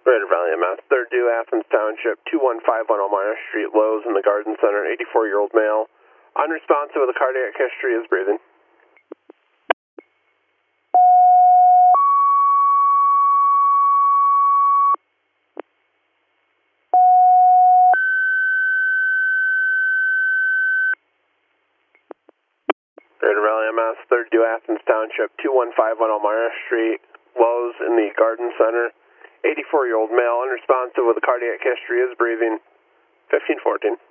Greater Valley MS, 3rd due, Athens Township, 2151 Elmira Street, Lowe's in the Garden Center, 84-year-old male. Unresponsive with a cardiac history, is breathing. Greater Valley MS, 3rd due, Athens Township, 2151 Elmira Street, Lowe's in the Garden Center, 84-year-old male, unresponsive with a cardiac history, is breathing. 1514.